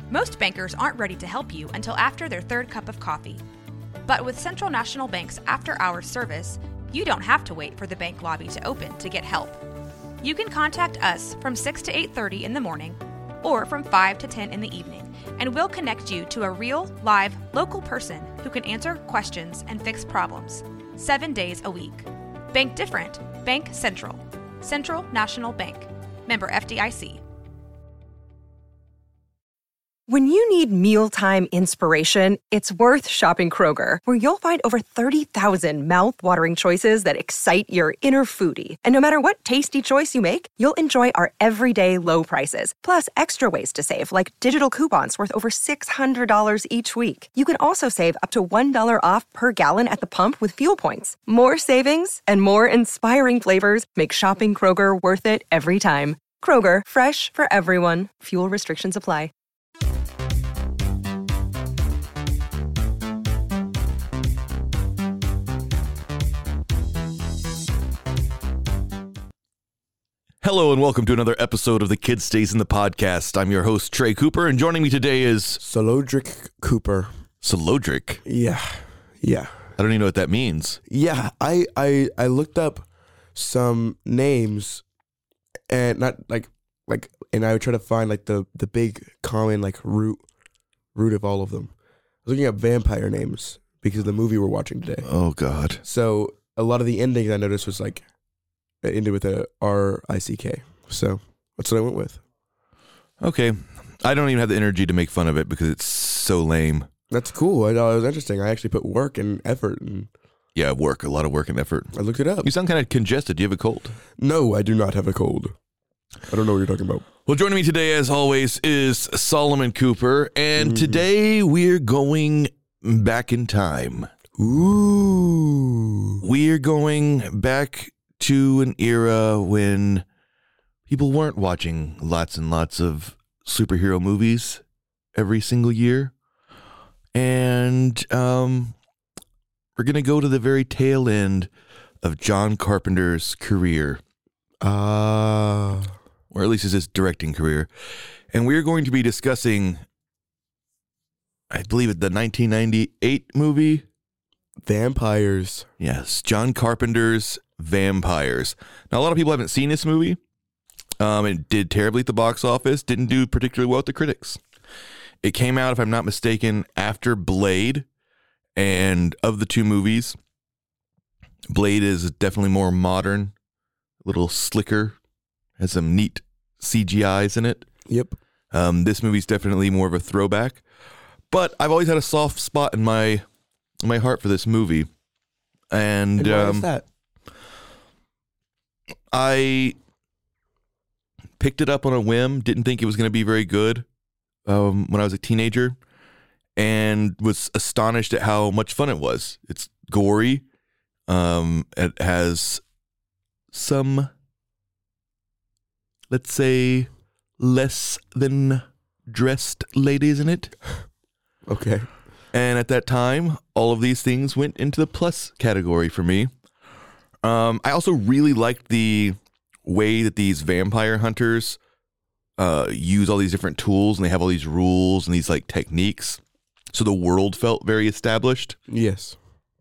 Most bankers aren't ready to help you until after their third cup of coffee. But with Central National Bank's after-hours service, you don't have to wait for the bank lobby to open to get help. You can contact us from 6 to 8:30 in the morning or from 5 to 10 in the evening, and we'll connect you to a real, live, local person who can answer questions and fix problems 7 days a week. Bank different. Bank Central. Central National Bank. Member FDIC. When you need mealtime inspiration, it's worth shopping Kroger, where you'll find over 30,000 mouth-watering choices that excite your inner foodie. And no matter what tasty choice you make, you'll enjoy our everyday low prices, plus extra ways to save, like digital coupons worth over $600 each week. You can also save up to $1 off per gallon at the pump with fuel points. More savings and more inspiring flavors make shopping Kroger worth it every time. Kroger, fresh for everyone. Fuel restrictions apply. Hello and welcome to another episode of the Kid Stays in the Podcast. I'm your host, Trey Cooper, and joining me today is... Solodric Cooper. Solodric? Yeah. I don't even know what that means. Yeah, I looked up some names and not and I would try to find like the big common like root of all of them. I was looking up vampire names because of the movie we're watching today. Oh, God. So a lot of the endings I noticed was like it ended with a R-I-C-K. So that's what I went with. Okay. I don't even have the energy to make fun of it because it's so lame. That's cool. I thought it was interesting. I actually put work and effort and... Yeah, work. A lot of work and effort. I looked it up. You sound kind of congested. Do you have a cold? No, I do not have a cold. I don't know what you're talking about. Well, joining me today, as always, is Solomon Cooper, and today we're going back in time. Ooh. We're going back to an era when people weren't watching lots and lots of superhero movies every single year. And we're going to go to the very tail end of John Carpenter's career. Or at least his directing career. And we're going to be discussing, I believe, the 1998 movie. Vampires. Yes, John Carpenter's Vampires. Now, a lot of people haven't seen this movie. It did terribly at the box office. Didn't do particularly well with the critics. It came out, if I'm not mistaken, after Blade. And of the two movies, Blade is definitely more modern, a little slicker, has some neat CGIs in it. Yep. This movie's definitely more of a throwback. But I've always had a soft spot in my heart for this movie. And why is that? I picked it up on a whim, didn't think it was going to be very good when I was a teenager, and was astonished at how much fun it was. It's gory. It has some, let's say, less than dressed ladies in it. Okay. And at that time, all of these things went into the plus category for me. I also really liked the way that these vampire hunters use all these different tools, and they have all these rules and these like techniques. So the world felt very established. Yes.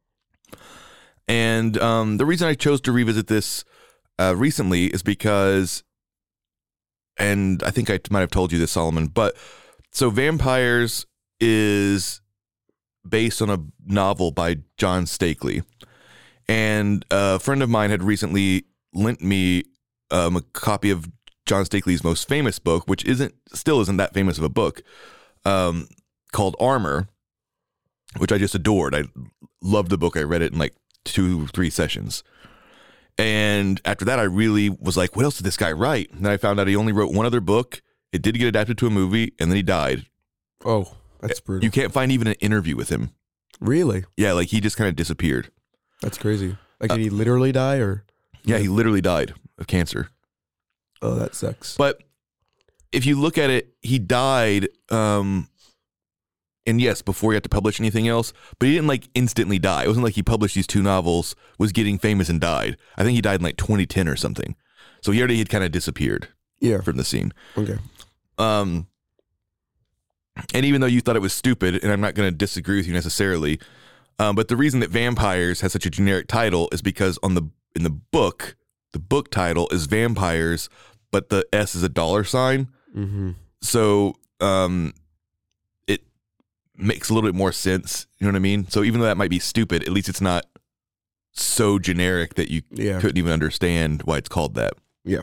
And the reason I chose to revisit this recently is because, and I think I might have told you this, Solomon, but so Vampires is based on a novel by John Stakely. And a friend of mine had recently lent me a copy of John Stakely's most famous book, which still isn't that famous of a book, called Armor, which I just adored. I loved the book. I read it in like 2-3 sessions. And after that, I really was like, what else did this guy write? And then I found out he only wrote one other book. It did get adapted to a movie, and then he died. Oh, that's brutal. You can't find even an interview with him. Really? Yeah, like he just kind of disappeared. That's crazy. Like, did he literally die or? Yeah, he literally died of cancer. Oh, that sucks. But if you look at it, he died, and yes, before he had to publish anything else, but he didn't like instantly die. It wasn't like he published these 2 novels, was getting famous and died. I think he died in like 2010 or something. So he already had kind of disappeared Yeah. from the scene. Okay. And even though you thought it was stupid, and I'm not going to disagree with you necessarily, but the reason that Vampires has such a generic title is because in the book title is Vampires, but the S is a $sign. Mm-hmm. So it makes a little bit more sense. You know what I mean? So even though that might be stupid, at least it's not so generic that you couldn't even understand why it's called that. Yeah.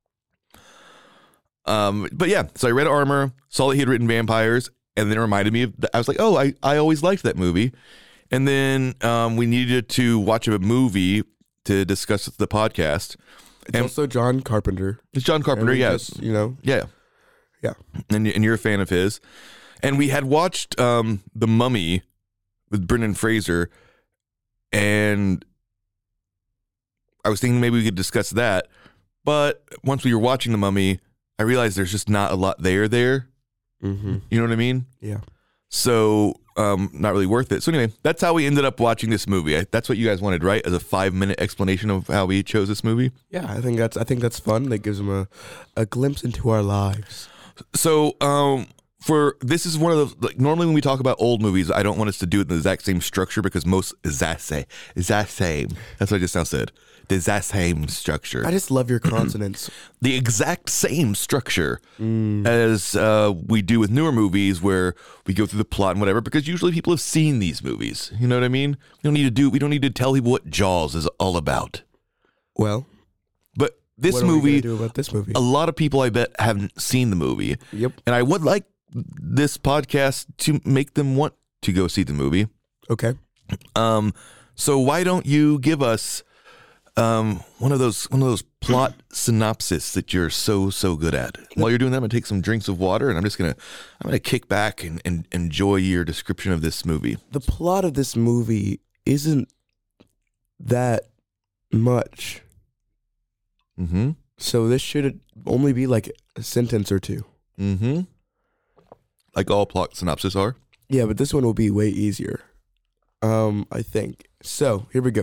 But yeah, so I read Armor, saw that he had written Vampires, and then it reminded me of I was like, oh, I always liked that movie. And then we needed to watch a movie to discuss the podcast. It's also John Carpenter. It's John Carpenter, yeah. Yeah. Yeah. And you're a fan of his. And we had watched The Mummy with Brendan Fraser, and I was thinking maybe we could discuss that. But once we were watching The Mummy, I realized there's just not a lot there. Mm-hmm. You know what I mean? Yeah. So, not really worth it. So anyway, that's how we ended up watching this movie. That's what you guys wanted, right? As a 5-minute explanation of how we chose this movie. Yeah, I think that's fun. That gives them a glimpse into our lives. So, this is one of those, like, normally when we talk about old movies, I don't want us to do it in the exact same structure because most is that same. That's what I just now said. The exact same structure. I just love your consonants. The exact same structure as we do with newer movies where we go through the plot and whatever, because usually people have seen these movies. You know what I mean? We don't need to tell people what Jaws is all about. Well, but this what are movie, we gonna do about this movie? a lot of people I bet haven't seen the movie. Yep. And I would like this podcast to make them want to go see the movie. Okay. So why don't you give us one of those plot synopsis that you're so good at. While you're doing that, I'm gonna take some drinks of water, and I'm gonna kick back and enjoy your description of this movie. The plot of this movie isn't that much. Mm-hmm. So this should only be like a sentence or two. Mm-hmm. Like all plot synopsis are. Yeah, but this one will be way easier. I think. So here we go.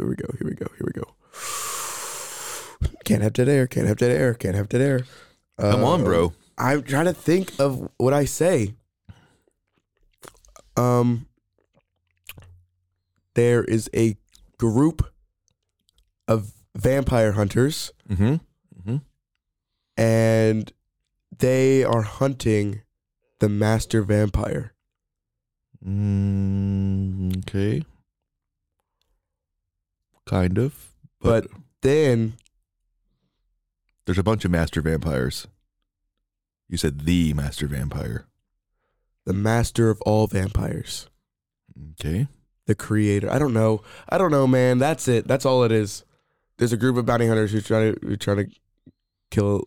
Can't have dead air. Come on, bro. I'm trying to think of what I say. There is a group of vampire hunters, Mm-hmm. Mm-hmm. and they are hunting the master vampire. Okay. Kind of. But then there's a bunch of master vampires. You said the master vampire. the master of all vampires. Okay. The creator. I don't know, man. That's it. That's all it is. There's a group of bounty hunters who try to kill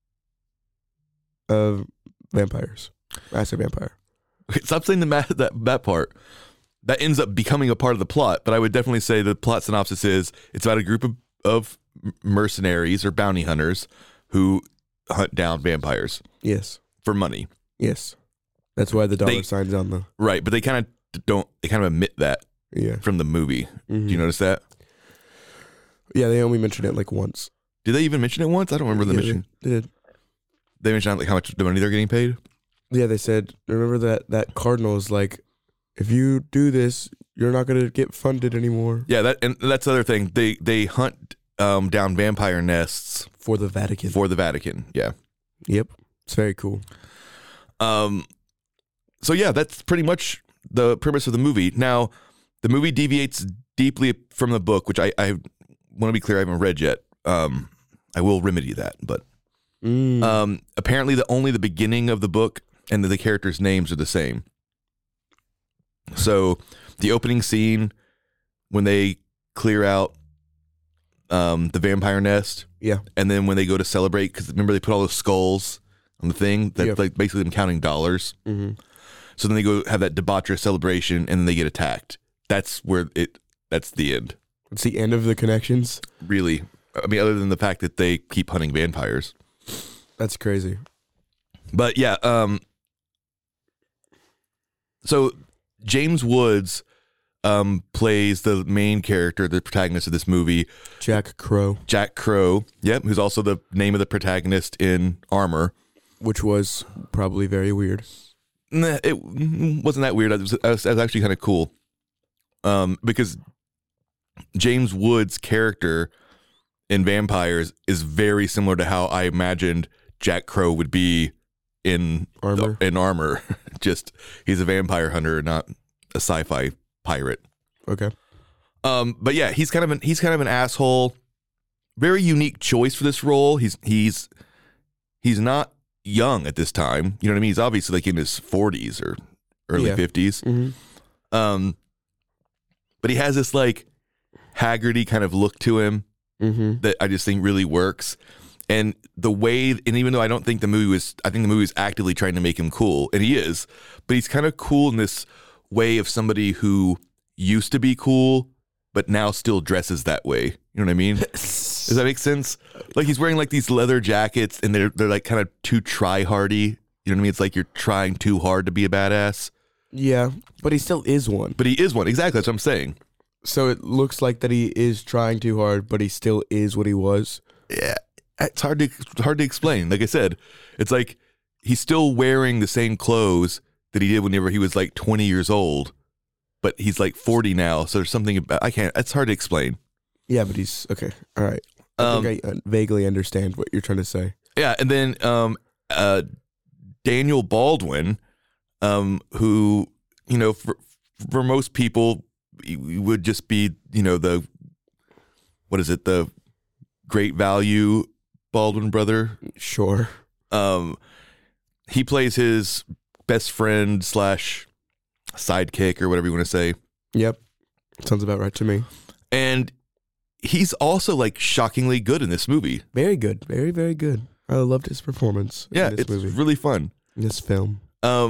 vampires. Master vampire. Okay, stop saying that part. That ends up becoming a part of the plot, but I would definitely say the plot synopsis is it's about a group of mercenaries or bounty hunters who hunt down vampires. Yes. For money. Yes. That's why the dollar sign's on the... Right, but they kind of admit that from the movie. Mm-hmm. Do you notice that? Yeah, they only mentioned it like once. Did they even mention it once? I don't remember the mention. They did. They mentioned like how much the money they're getting paid? Yeah, they said, remember that cardinal is like, if you do this, you're not going to get funded anymore. Yeah, that's the other thing. They hunt down vampire nests. For the Vatican. Yeah. Yep. It's very cool. So yeah, that's pretty much the premise of the movie. Now, the movie deviates deeply from the book, which I want to be clear, I haven't read yet. I will remedy that, but apparently only the beginning of the book and the characters' names are the same. So the opening scene when they clear out the vampire nest, and then when they go to celebrate, because remember they put all those skulls on the thing that's like basically them counting dollars. Mm-hmm. So then they go have that debaucherous celebration, and then they get attacked. That's the end. It's the end of the connections. Really, I mean, other than the fact that they keep hunting vampires. That's crazy. But yeah, so James Woods plays the main character, the protagonist of this movie, Jack Crow. Jack Crow. Yep, who's also the name of the protagonist in Armor, which was probably very weird. it wasn't that weird. It was actually kind of cool, because James Woods' character in Vampires is very similar to how I imagined Jack Crow would be in Armor. Just he's a vampire hunter, not a sci-fi pirate. Okay. But yeah, he's kind of an asshole. Very unique choice for this role. He's not young at this time. You know what I mean? He's obviously like in his 40s or early 50s. Mm-hmm. But he has this like Haggerty kind of look to him that I just think really works. And the way, and even though I think the movie was actively trying to make him cool, and he is, but he's kind of cool in this way of somebody who used to be cool, but now still dresses that way. You know what I mean? Does that make sense? Like he's wearing like these leather jackets, and they're like kind of too try-hardy. You know what I mean? It's like you're trying too hard to be a badass. Yeah, but he still is one. But he is one. Exactly. That's what I'm saying. So it looks like that he is trying too hard, but he still is what he was. Yeah. It's hard to explain. Like I said, it's like he's still wearing the same clothes that he did whenever he was like 20 years old, but he's like 40 now. So there's something about, it's hard to explain. Yeah, but he's okay. All right. I think I vaguely understand what you're trying to say. Yeah. And then Daniel Baldwin, who, you know, for most people would just be, you know, the Great Value Baldwin brother. Sure. He plays his best friend / sidekick or whatever you want to say. Yep. Sounds about right to me. And he's also like shockingly good in this movie. Very good. Very, very good. I loved his performance. Yeah, in this movie. Really fun. In this film.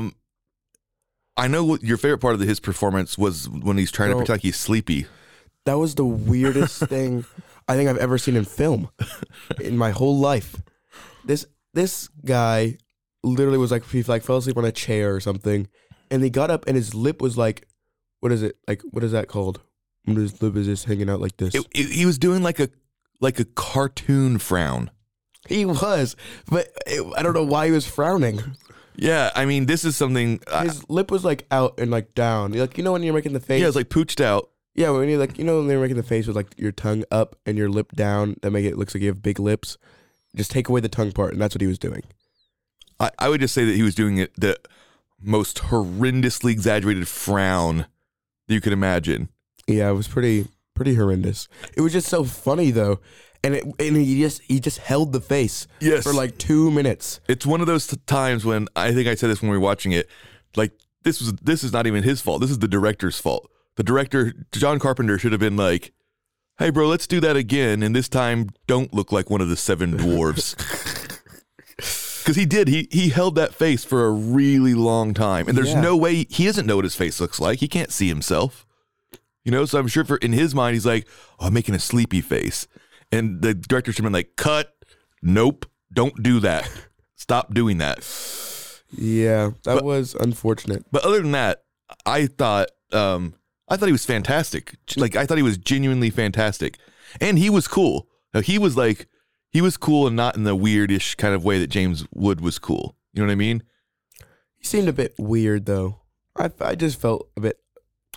I know what your favorite part of his performance was when he's trying to pretend like he's sleepy. That was the weirdest thing I think I've ever seen in film in my whole life. This guy literally was like, he fell asleep on a chair or something, and he got up and his lip was like, what is it? Like, what is that called? When his lip is just hanging out like this. He was doing like a cartoon frown. He was, but I don't know why he was frowning. Yeah, I mean, this is something. His lip was like out and like down. Like, you know when you're making the face? Yeah, it's like pooched out. Yeah, when you're like, you know when they're making the face with like your tongue up and your lip down, that make it looks like you have big lips. Just take away the tongue part, and that's what he was doing. I would just say that he was doing it the most horrendously exaggerated frown that you could imagine. Yeah, it was pretty horrendous. It was just so funny though. And he just held the face for like 2 minutes. It's one of those times when I think I said this when we were watching it. Like this is not even his fault. This is the director's fault. The director, John Carpenter, should have been like, "Hey, bro, let's do that again, and this time don't look like one of the 7 dwarves." Because he did. He held that face for a really long time, and there's no way he doesn't know what his face looks like. He can't see himself. You know, so I'm sure in his mind he's like, "Oh, I'm making a sleepy face." And the director should have been like, "Cut. Nope. Don't do that. Stop doing that." Yeah, that was unfortunate. But other than that, I thought he was fantastic. Like, I thought he was genuinely fantastic. And he was cool. Now, he was cool and not in the weirdish kind of way that James Wood was cool. You know what I mean? He seemed a bit weird, though. I just felt a bit,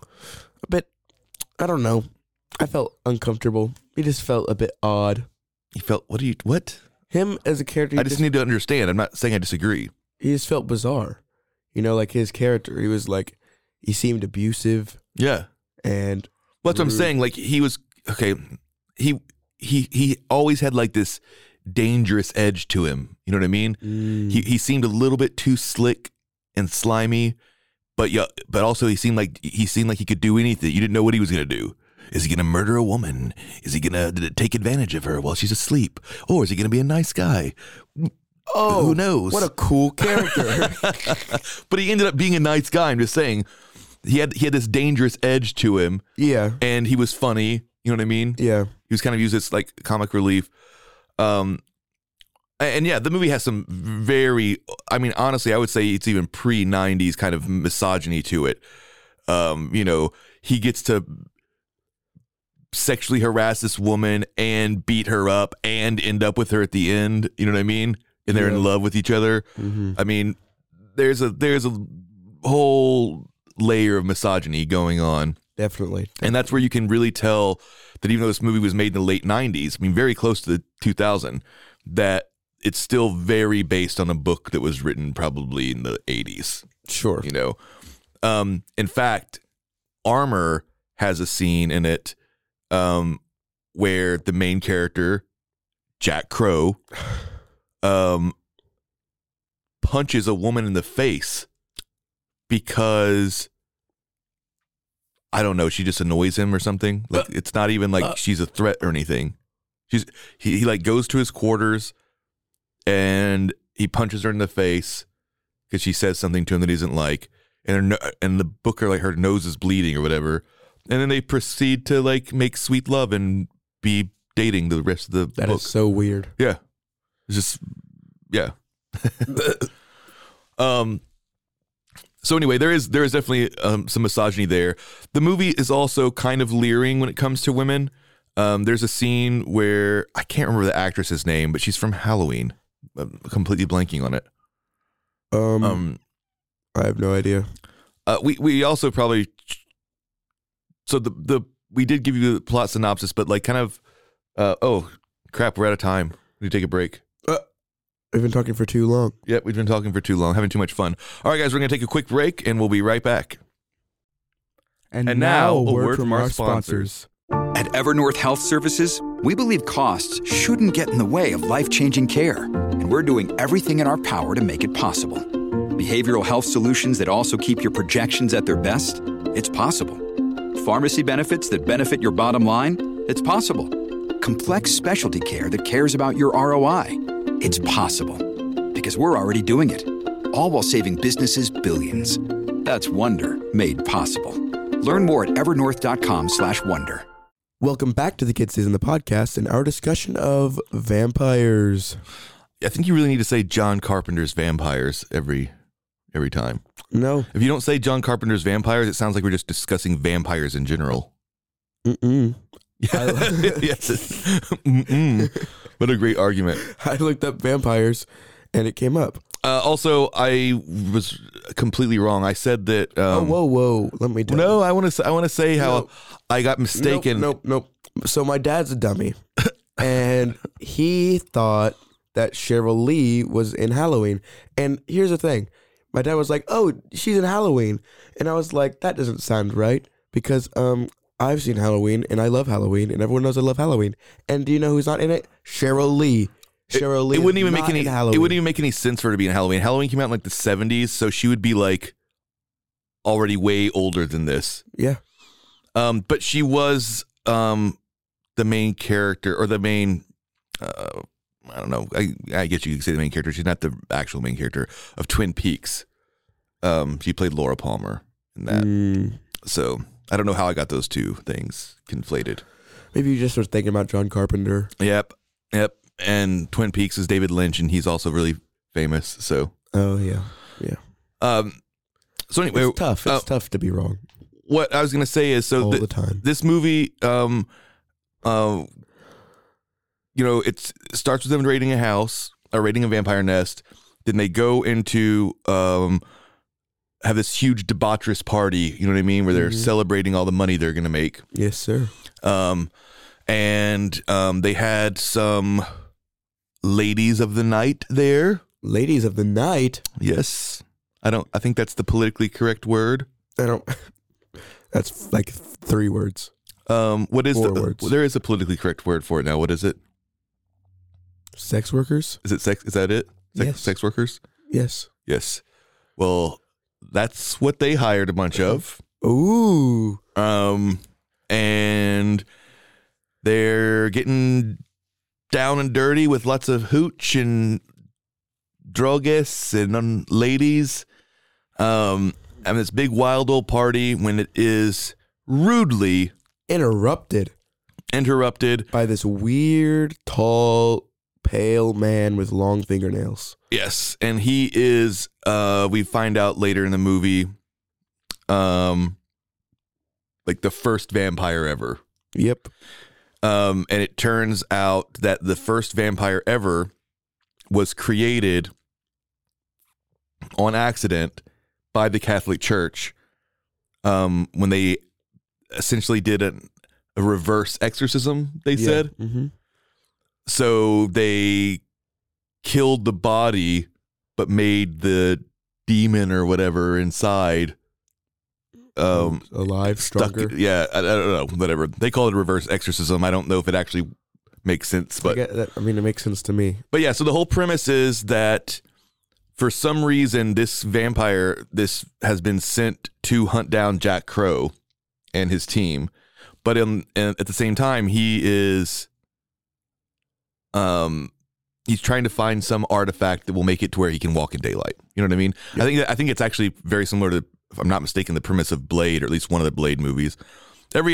I don't know. I felt uncomfortable. He just felt a bit odd. He felt, what? Him as a character. I just need to understand. I'm not saying I disagree. He just felt bizarre. You know, like his character, he was like, he seemed abusive. Yeah. And well, that's what I'm saying. Like he was, okay. He always had like this dangerous edge to him. You know what I mean? He seemed a little bit too slick and slimy, but also he seemed like he could do anything. You didn't know what he was going to do. Is he going to murder a woman? Is he going to take advantage of her while she's asleep? Or is he going to be a nice guy? Oh, who knows? What a cool character. But he ended up being a nice guy. I'm just saying, he had this dangerous edge to him. Yeah. And he was funny. You know what I mean? Yeah. He was kind of used as like comic relief. And yeah, the movie has some very, I mean, honestly, I would say it's even pre-90s kind of misogyny to it. You know, he gets to sexually harass this woman and beat her up and end up with her at the end. You know what I mean? And they're in love with each other. Mm-hmm. I mean, there's a whole layer of misogyny going on. Definitely. And that's where you can really tell that even though this movie was made in the late 90s, I mean, very close to the 2000, that it's still very based on a book that was written probably in the 80s. Sure. You know, in fact, Armor has a scene in it where the main character, Jack Crow, punches a woman in the face because, I don't know, she just annoys him or something. Like, it's not even like she's a threat or anything. He like goes to his quarters and he punches her in the face because she says something to him that he doesn't like, and the booker, like, her nose is bleeding or whatever, and then they proceed to like make sweet love and be dating the rest of the book. That is so weird. Yeah, it's just yeah. So anyway, there is definitely some misogyny there. The movie is also kind of leering when it comes to women. There's a scene where I can't remember the actress's name, but she's from Halloween. I'm completely blanking on it. I have no idea. We also probably we did give you the plot synopsis, but like kind of oh crap, we're out of time. We need to take a break. We've been talking for too long. Yep, we've been talking for too long, having too much fun. All right, guys, we're going to take a quick break, and we'll be right back. And now, a word from our sponsors. At Evernorth Health Services, we believe costs shouldn't get in the way of life-changing care, and we're doing everything in our power to make it possible. Behavioral health solutions that also keep your projections at their best? It's possible. Pharmacy benefits that benefit your bottom line? It's possible. Complex specialty care that cares about your ROI? It's possible, because we're already doing it, all while saving businesses billions. That's Wonder made possible. Learn more at evernorth.com/wonder. Welcome back to the Kids Season, the podcast, and our discussion of vampires. I think you really need to say John Carpenter's vampires every time. No. If you don't say John Carpenter's vampires, it sounds like we're just discussing vampires in general. Mm-mm. Yes. Mm-mm. What a great argument. I looked up vampires, and it came up. Also, I was completely wrong. I said that. Whoa! Let me. No, I want to say how I got mistaken. Nope. So my dad's a dummy, and he thought that Cheryl Lee was in Halloween. And here's the thing: my dad was like, "Oh, she's in Halloween," and I was like, "That doesn't sound right," because I've seen Halloween, and I love Halloween, and everyone knows I love Halloween. And do you know who's not in it? Cheryl Lee. Cheryl Lee. It wouldn't even make any. Halloween. It wouldn't even make any sense for her to be in Halloween. Halloween came out in like the 70s, so she would be like already way older than this. Yeah. But she was the main character, or the main. I don't know. I guess you could say the main character. She's not the actual main character of Twin Peaks. She played Laura Palmer in that. So I don't know how I got those two things conflated. Maybe you just were thinking about John Carpenter. Yep. And Twin Peaks is David Lynch, and he's also really famous. So. Oh yeah. So anyway, it's tough. It's tough to be wrong. What I was gonna say is, so all the time. This movie, it starts with them raiding a vampire nest. Then they go into have this huge debaucherous party. You know what I mean? Where they're celebrating all the money they're gonna make. Yes, sir. And they had some ladies of the night there. Ladies of the night? Yes. I think that's the politically correct word. That's like 3 words. What is 4 words. There is a politically correct word for it now. What is it? Sex workers? Is it sex? Is that it? Yes. Sex workers? Yes. Yes. Well, that's what they hired a bunch of. Ooh. And they're getting down and dirty with lots of hooch and druggists and ladies. And this big wild old party when it is rudely interrupted by this weird, tall, pale man with long fingernails. Yes, and he is. We find out later in the movie, like the first vampire ever. Yep. And it turns out that the first vampire ever was created on accident by the Catholic Church when they essentially did a reverse exorcism, they said. Mm-hmm. So they killed the body, but made the demon or whatever inside alive, stronger. Yeah, I don't know, whatever. They call it a reverse exorcism. I don't know if it actually makes sense, but I mean, it makes sense to me. But yeah, so the whole premise is that for some reason this vampire has been sent to hunt down Jack Crow and his team, but at the same time he is he's trying to find some artifact that will make it to where he can walk in daylight. You know what I mean? Yeah. I think it's actually very similar to, if I'm not mistaken, the premise of Blade, or at least one of the Blade movies. Every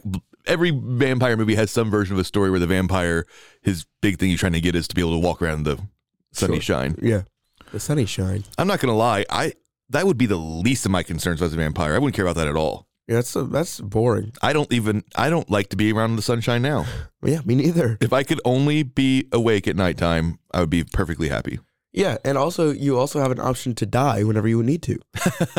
vampire movie has some version of a story where the vampire, his big thing he's trying to get is to be able to walk around the sunny shine. Yeah, the sunny shine. I'm not gonna lie, that would be the least of my concerns as a vampire. I wouldn't care about that at all. Yeah, that's boring. I don't like to be around the sunshine now. Yeah, me neither. If I could only be awake at nighttime, I would be perfectly happy. Yeah, and also you also have an option to die whenever you need to.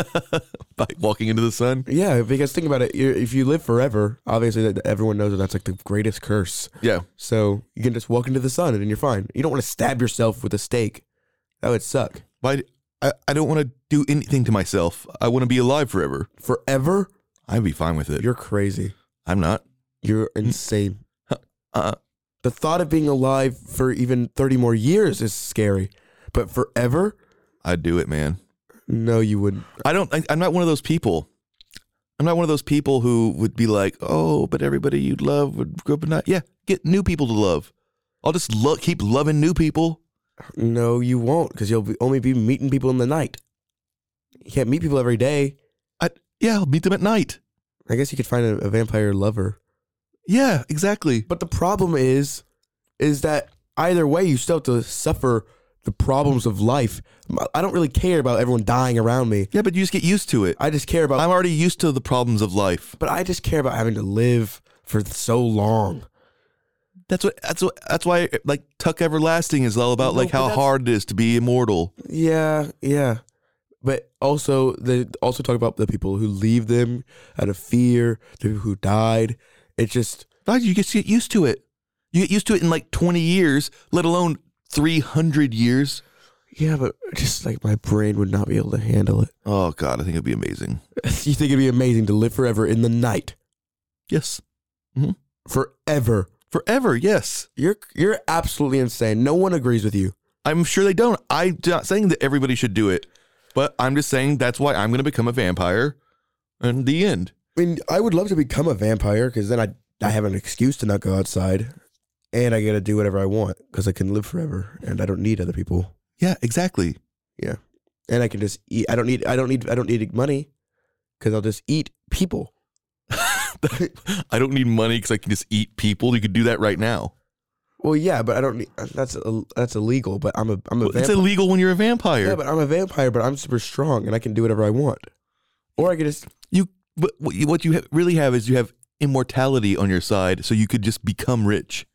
By walking into the sun? Yeah, because think about it. If you live forever, obviously everyone knows that's like the greatest curse. Yeah. So you can just walk into the sun and then you're fine. You don't want to stab yourself with a stake. That would suck. But I don't want to do anything to myself. I want to be alive forever. Forever? I'd be fine with it. You're crazy. I'm not. You're insane. The thought of being alive for even 30 more years is scary. But forever? I'd do it, man. No, you wouldn't. I'm not one of those people. I'm not one of those people who would be like, oh, but everybody you'd love would grow up and not. Yeah, get new people to love. I'll just keep loving new people. No, you won't, because you'll only be meeting people in the night. You can't meet people every day. I'll meet them at night. I guess you could find a vampire lover. Yeah, exactly. But the problem is that either way, you still have to suffer the problems of life. I don't really care about everyone dying around me. Yeah, but you just get used to it. I just care about... I'm already used to the problems of life. But I just care about having to live for so long. That's why like Tuck Everlasting is all about like how hard it is to be immortal. Yeah. But also, they also talk about the people who leave them out of fear, the people who died. It's just... You just get used to it. You get used to it in like 20 years, let alone 300 years. Yeah, but just like my brain would not be able to handle it. Oh, God, I think it'd be amazing. You think it'd be amazing to live forever in the night? Yes. Mm-hmm. Forever. Forever, yes. You're absolutely insane. No one agrees with you. I'm sure they don't. I'm not saying that everybody should do it, but I'm just saying that's why I'm going to become a vampire in the end. I mean, I would love to become a vampire because then I have an excuse to not go outside and I get to do whatever I want because I can live forever and I don't need other people. Yeah, exactly. Yeah. And I can just eat. I don't need money because I'll just eat people. I don't need money because I can just eat people. You could do that right now. Well, yeah, but I don't need. That's illegal. But I'm a vampire. It's illegal when you're a vampire. Yeah, but I'm a vampire. But I'm super strong and I can do whatever I want. Or I can just But what you really have is you have immortality on your side, so you could just become rich.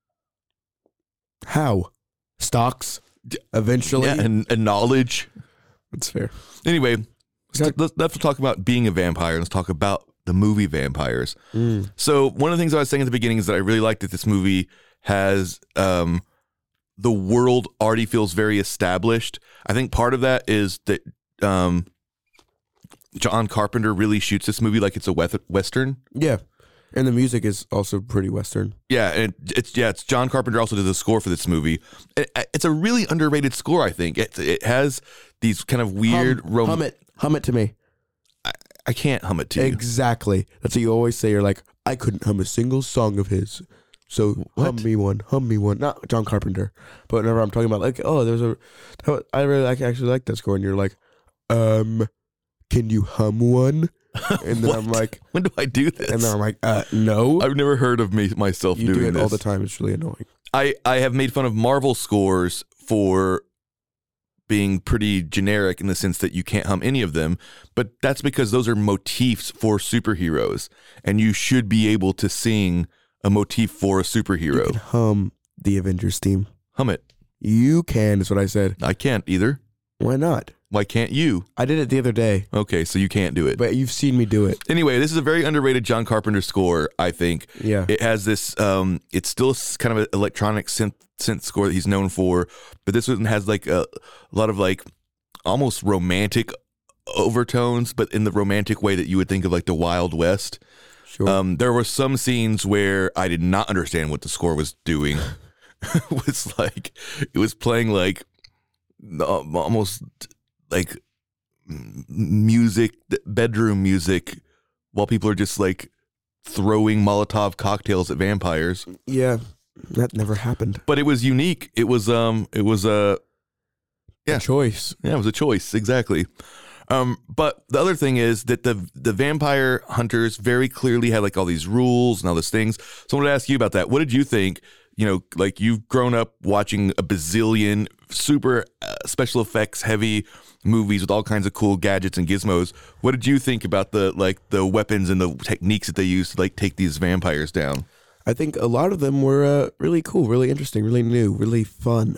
How? Stocks eventually, yeah, and knowledge. That's fair. Anyway, let's talk about being a vampire. Let's talk about the movie Vampires. So one of the things I was saying at the beginning is that I really like that this movie has the world already feels very established. I think part of that is that John Carpenter really shoots this movie like it's a Western. Yeah. And the music is also pretty Western. Yeah, and it's John Carpenter also did the score for this movie. It's a really underrated score, I think. It has these kind of weird... Hum it to me. I can't hum it to you. Exactly. That's what you always say. You're like, I couldn't hum a single song of his. So hum me one. Not John Carpenter. But whenever I'm talking about like, oh, I really actually like that score. And you're like, can you hum one? And then I'm like, when do I do this? And then I'm like, no. I've never heard of myself doing this. You do it all the time. It's really annoying. I have made fun of Marvel scores for being pretty generic in the sense that you can't hum any of them, but that's because those are motifs for superheroes, and you should be able to sing a motif for a superhero. You can hum the Avengers theme. Hum it. You can, is what I said. I can't either. Why not? Why can't you? I did it the other day, Okay, so you can't do it. but you've seen me do it. Anyway, this is a very underrated John Carpenter score, I think. Yeah. It has this, it's still kind of an electronic synth score that he's known for, but this one has like a lot of like almost romantic overtones, but in the romantic way that you would think of like the Wild West. Sure. There were some scenes where I did not understand what the score was doing. It was playing like almost like music, bedroom music, while people are just like throwing Molotov cocktails at vampires. Yeah, that never happened. But it was unique. It was a A choice. yeah, it was a choice, exactly. But the other thing is that the vampire hunters very clearly had like all these rules and all these things. So I wanted to ask you about that. What did you think? You know, like you've grown up watching a bazillion super special effects heavy movies with all kinds of cool gadgets and gizmos. What did you think about the weapons and the techniques that they used to like take these vampires down? I think a lot of them were really cool, really interesting, really new, really fun.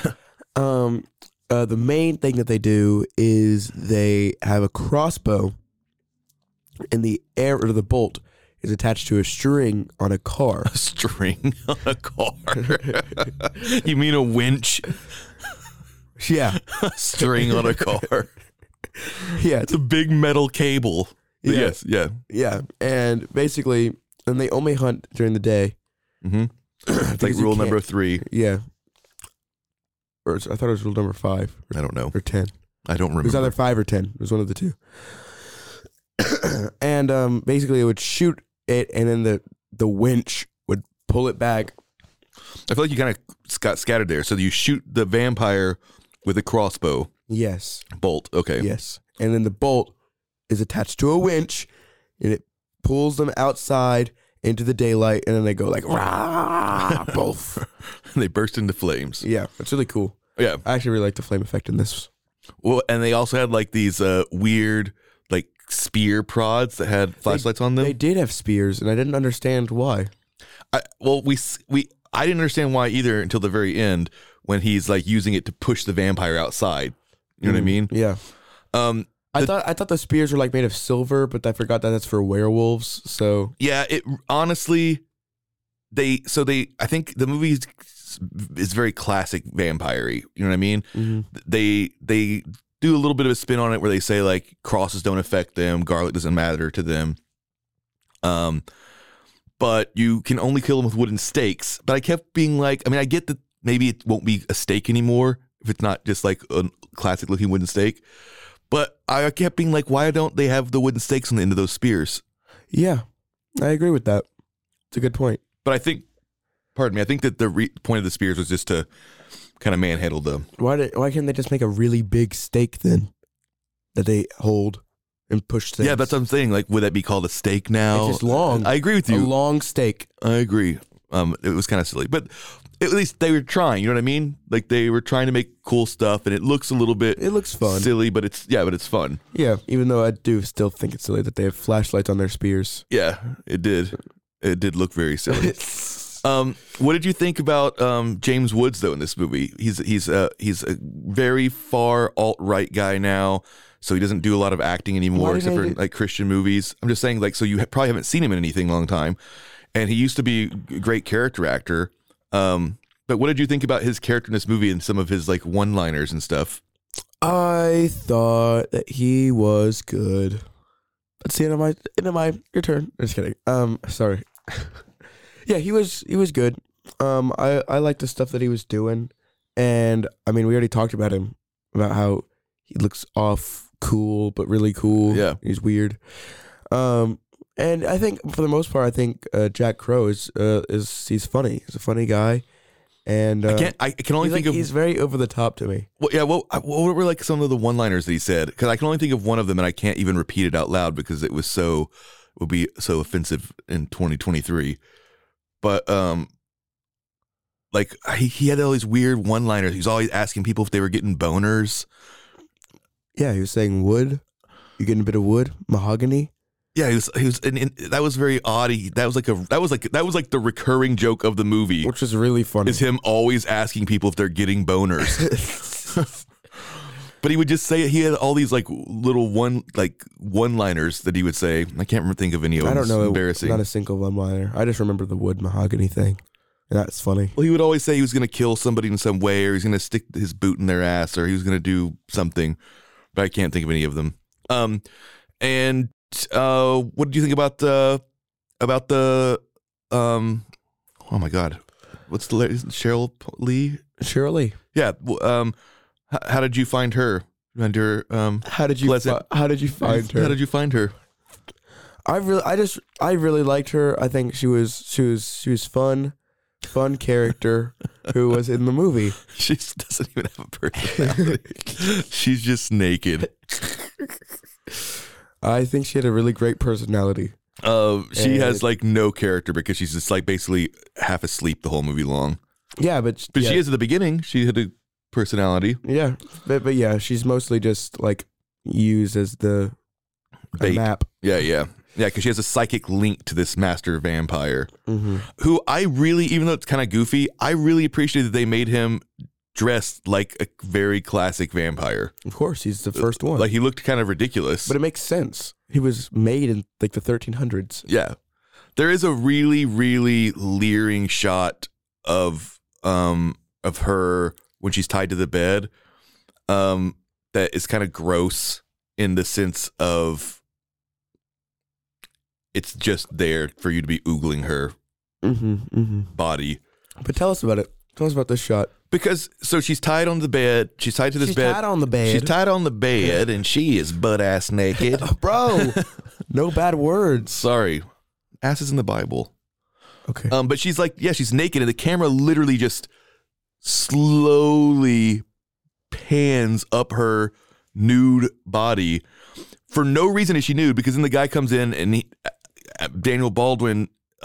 The main thing that they do is they have a crossbow, and the bolt is attached to a string on a car. A string on a car? You mean a winch? Yeah, A string on a car? yeah, It's a big metal cable. Yeah. Yes, yeah. yeah. And basically, and they only hunt during the day. Mm-hmm. It's like Because you rule can't- number 3. Yeah. Or I thought it was rule number 5 I don't know. or 10. I don't It was remember. either 5 or 10. It was one of the two. And basically, it would shoot it, and then the winch would pull it back. I feel like you kind of got scattered there. So you shoot the vampire with a crossbow Yes. bolt. Okay. Yes. And then the bolt is attached to a winch, and it pulls them outside into the daylight, and then they go like, rah, both. They burst into flames. Yeah, it's really cool. Yeah. I actually really like the flame effect in this. Well, and they also had like these weird like spear prods that had flashlights on them. They did have spears, and I didn't understand why. I didn't understand why either until the very end when he's like using it to push the vampire outside. You know what I mean? Yeah. Um, I thought the spears were like made of silver, but I forgot that that's for werewolves. So yeah, it honestly, I think the movie is very classic vampire-y. You know what I mean? Mhm. They do a little bit of a spin on it where they say like crosses don't affect them, garlic doesn't matter to them. But you can only kill them with wooden stakes. But I kept being like, I mean, I get that maybe it won't be a stake anymore if it's not just like a classic looking wooden stake. But I kept being like, why don't they have the wooden stakes on the end of those spears? yeah, I agree with that. It's a good point. But I think that the point of the spears was just to kind of manhandle them. Why can't they just make a really big stake then that they hold and push things? Yeah, that's what I'm saying. Like, would that be called a stake now? It's just long. I agree with a you. long stake. I agree. It was kind of silly, but at least they were trying. You know what I mean? Like they were trying to make cool stuff, and it looks a little bit. It looks fun. silly, but it's fun. Yeah, even though I do still think it's silly that they have flashlights on their spears. Yeah, it did. It did look very silly. What did you think about James Woods though in this movie? He's a very far alt-right guy now, so he doesn't do a lot of acting anymore Why except for did in, they like Christian movies. I'm just saying, like, so you probably haven't seen him in anything in a long time, and he used to be a great character actor. But what did you think about his character in this movie and some of his like one-liners and stuff? I thought that he was good. That's the end of my your turn. Just kidding. Sorry. Yeah, he was good. I liked the stuff that he was doing, and I mean, we already talked about him, about how he looks off cool but really cool. Yeah. He's weird. And I think for the most part, I think Jack Crow is he's funny. He's a funny guy, and I can only think of he's very over the top to me. Well, yeah. What were like some of the one-liners that he said? Because I can only think of one of them, and I can't even repeat it out loud because it would be so offensive in 2023. But like he had all these weird one-liners. He was always asking people if they were getting boners. Yeah, he was saying wood. You getting a bit of wood, mahogany. Yeah, he was, and that was very odd. That was like the recurring joke of the movie, Which is really funny. is him always asking people if they're getting boners. But he would just say it. He had all these like little one-liners that he would say. I can't think of any of them. I don't know. It's embarrassing. Not a single one-liner. I just remember the wood mahogany thing. And that's funny. Well, he would always say he was going to kill somebody in some way, or he's going to stick his boot in their ass, or he was going to do something. But I can't think of any of them. And what did you think about the oh my God, what's the Cheryl Lee? Cheryl Lee. Yeah. How did you find her? And her, How did you find her? How did you find her? I really liked her. I think she was fun character who was in the movie. She doesn't even have a personality. She's just naked. I think she had a really great personality. She has like no character because she's just like basically half asleep the whole movie long. Yeah, but she is at the beginning. She had a personality. Yeah, but yeah, she's mostly just like used as the map. Yeah, because she has a psychic link to this master vampire, who I really, even though it's kind of goofy, I really appreciate that they made him dressed like a very classic vampire. Of course, he's the first one. Like he looked kind of ridiculous, but it makes sense. He was made in like the 1300s. Yeah, there is a really, really leering shot of her when she's tied to the bed, that is kind of gross in the sense of it's just there for you to be oogling her body. But tell us about it. Tell us about this shot. Because so she's tied on the bed. She's tied to this bed. She's tied on the bed. She's tied on the bed, and she is butt ass naked. Bro, no bad words. Sorry, ass is in the Bible. Okay. But she's like, yeah, she's naked, and the camera literally just slowly pans up her nude body. For no reason is she nude, because then the guy comes in and Daniel Baldwin,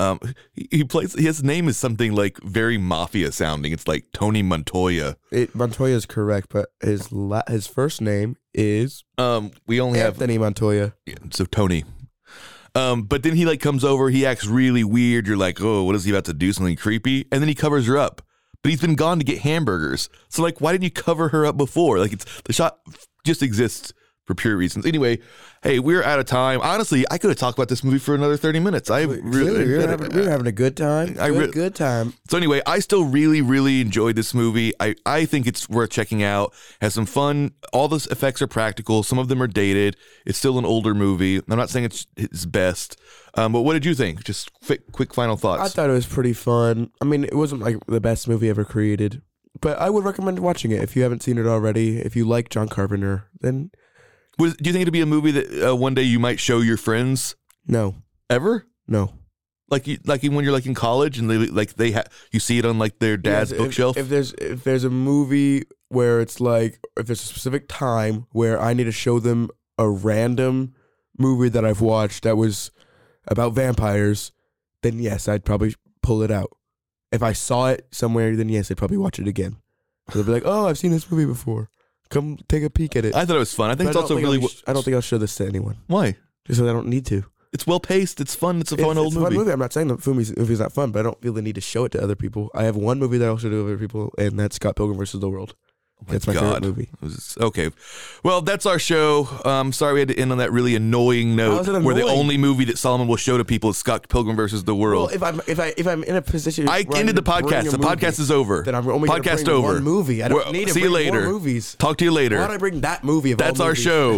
his name is something like very mafia sounding. It's like Tony Montoya. Montoya is correct, but his first name is we only have Anthony Montoya. Yeah, so Tony. But then he like comes over, he acts really weird. You're like, oh, what is he about to do? Something creepy? And then he covers her up. But he's been gone to get hamburgers. So like, why didn't you cover her up before? Like the shot just exists for pure reasons. Anyway, hey, we're out of time. Honestly, I could have talked about this movie for another 30 minutes. We're having a good time. Good time. So anyway, I still really, really enjoyed this movie. I think it's worth checking out. Has some fun. All the effects are practical. Some of them are dated. It's still an older movie. I'm not saying it's its best. But what did you think? Just quick final thoughts. I thought it was pretty fun. I mean, it wasn't like the best movie ever created, but I would recommend watching it if you haven't seen it already. If you like John Carpenter, then... Do you think it'd be a movie that one day you might show your friends? No. Ever? No. Like when you're like in college and you see it on like their dad's bookshelf. If there's a movie where it's like, if there's a specific time where I need to show them a random movie that I've watched that was about vampires, then yes, I'd probably pull it out. If I saw it somewhere, then yes, I'd probably watch it again. So they'd be like, oh, I've seen this movie before. Come take a peek at it. I thought it was fun. I think it's also really... I don't think I'll show this to anyone. Why? Just because I don't need to. It's well paced. It's fun. It's a fun old movie. I'm not saying the movie's not fun, but I don't feel the need to show it to other people. I have one movie that I'll show to other people, and that's Scott Pilgrim vs. the World. That's my favorite movie. Okay. Well, that's our show. Sorry we had to end on that really annoying note where the only movie that Solomon will show to people is Scott Pilgrim versus the World. Well, if I'm in a position, I ended the podcast. The podcast is over. Then I'm only podcast bring over. One movie. I don't need to bring later. More movies. Talk to you later. Why don't I bring that movie? That's our show.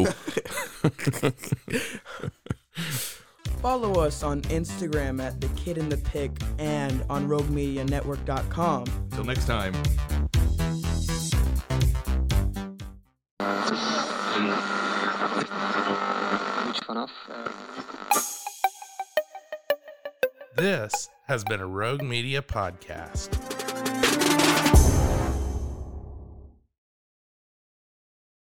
Follow us on Instagram at The Kid in the Pick and on RogueMediaNetwork.com. Till next time. This has been a Rogue Media podcast.